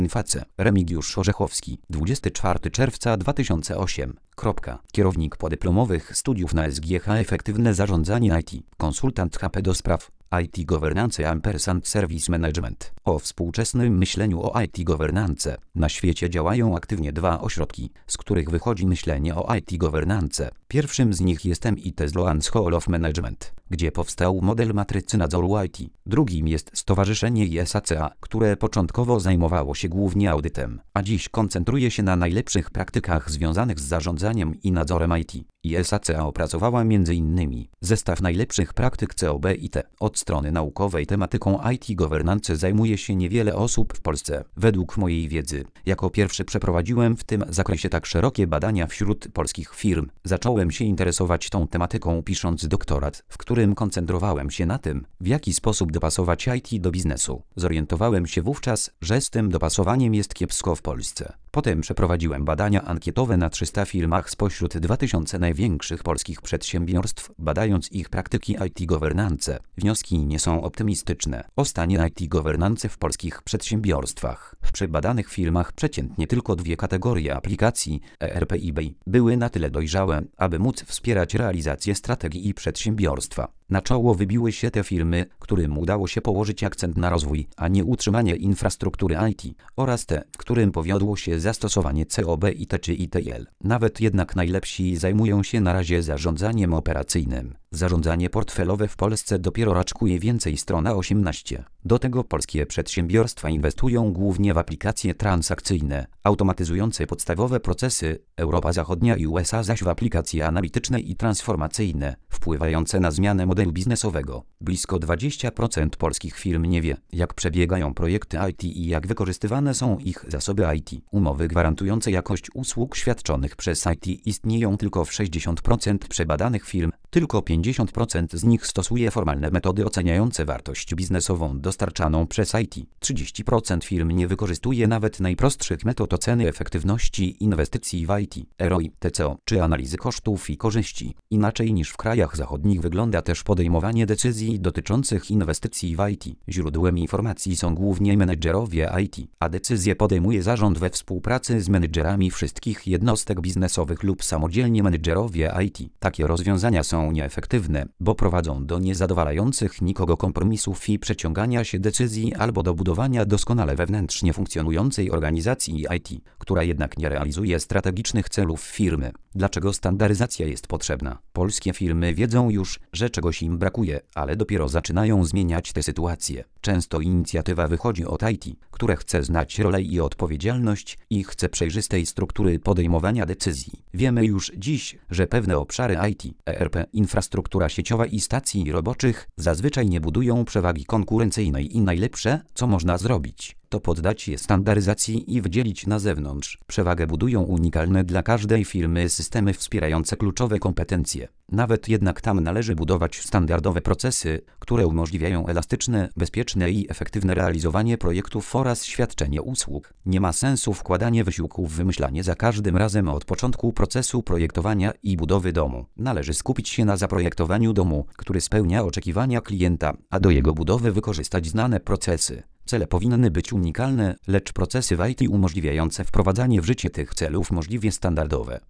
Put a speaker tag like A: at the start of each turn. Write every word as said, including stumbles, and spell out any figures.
A: Face. Remigiusz Orzechowski, dwudziestego czwartego czerwca dwa tysiące ósmego. Kropka. Kierownik podyplomowych studiów na S G H Efektywne zarządzanie I T. Konsultant H P do spraw I T Governance Ampersand Service Management. O współczesnym myśleniu o I T Governance. Na świecie działają aktywnie dwa ośrodki, z których wychodzi myślenie o I T Governance. Pierwszym z nich jest M I T Sloan School of Management, gdzie powstał model matrycy nadzoru I T. Drugim jest Stowarzyszenie I S A C A, które początkowo zajmowało się głównie audytem, a dziś koncentruje się na najlepszych praktykach związanych z zarządzaniem i nadzorem I T. I S A C A opracowała między innymi zestaw najlepszych praktyk C O B I T. Od strony naukowej tematyką I T Governance zajmuje się niewiele osób w Polsce. Według mojej wiedzy, jako pierwszy przeprowadziłem w tym zakresie tak szerokie badania wśród polskich firm. Zacząłem się interesować tą tematyką pisząc doktorat, w którym koncentrowałem się na tym, w jaki sposób dopasować I T do biznesu. Zorientowałem się wówczas, że z tym dopasowaniem jest kiepsko w Polsce. Potem przeprowadziłem badania ankietowe na trzysta firmach spośród dwa tysiące największych polskich przedsiębiorstw, badając ich praktyki I T Governance. Wnioski nie są optymistyczne o stanie I T Governance w polskich przedsiębiorstwach. W przebadanych firmach przeciętnie tylko dwie kategorie aplikacji E R P i B I były na tyle dojrzałe, aby móc wspierać realizację strategii i przedsiębiorstwa. Na czoło wybiły się te firmy, którym udało się położyć akcent na rozwój, a nie utrzymanie infrastruktury I T, oraz te, którym powiodło się zastosowanie C O B I T czy I T L. Nawet jednak najlepsi zajmują się na razie zarządzaniem operacyjnym. Zarządzanie portfelowe w Polsce dopiero raczkuje więcej, strona osiemnaście. Do tego polskie przedsiębiorstwa inwestują głównie w aplikacje transakcyjne, automatyzujące podstawowe procesy, Europa Zachodnia i U S A zaś w aplikacje analityczne i transformacyjne, wpływające na zmianę modelu biznesowego. Blisko dwadzieścia procent polskich firm nie wie, jak przebiegają projekty I T i jak wykorzystywane są ich zasoby I T. Umowy gwarantujące jakość usług świadczonych przez I T istnieją tylko w sześćdziesięciu procentach przebadanych firm, tylko pięćdziesiąt procent z nich stosuje formalne metody oceniające wartość biznesową dostarczaną przez I T. trzydzieści procent firm nie wykorzystuje nawet najprostszych metod oceny efektywności inwestycji w I T, R O I, T C O, czy analizy kosztów i korzyści. Inaczej niż w krajach zachodnich wygląda też podejmowanie decyzji dotyczących inwestycji w I T. Źródłem informacji są głównie menedżerowie I T, a decyzje podejmuje zarząd we współpracy z menedżerami wszystkich jednostek biznesowych lub samodzielnie menedżerowie I T. Takie rozwiązania są nieefektywne, bo prowadzą do niezadowalających nikogo kompromisów i przeciągania się decyzji albo do budowania doskonale wewnętrznie funkcjonującej organizacji I T, która jednak nie realizuje strategicznych celów firmy. Dlaczego standaryzacja jest potrzebna? Polskie firmy wiedzą już, że czegoś im brakuje, ale dopiero zaczynają zmieniać tę sytuację. Często inicjatywa wychodzi od I T, które chce znać rolę i odpowiedzialność i chce przejrzystej struktury podejmowania decyzji. Wiemy już dziś, że pewne obszary I T, E R P, infrastruktura sieciowa i stacji roboczych zazwyczaj nie budują przewagi konkurencyjnej i najlepsze, co można zrobić, to poddać je standaryzacji i wdzielić na zewnątrz. Przewagę budują unikalne dla każdej firmy systemy wspierające kluczowe kompetencje. Nawet jednak tam należy budować standardowe procesy, które umożliwiają elastyczne, bezpieczne i efektywne realizowanie projektów oraz świadczenie usług. Nie ma sensu wkładanie wysiłku w wymyślanie za każdym razem od początku procesu projektowania i budowy domu. Należy skupić się na zaprojektowaniu domu, który spełnia oczekiwania klienta, a do jego budowy wykorzystać znane procesy. Cele powinny być unikalne, lecz procesy w I T umożliwiające wprowadzanie w życie tych celów możliwie standardowe.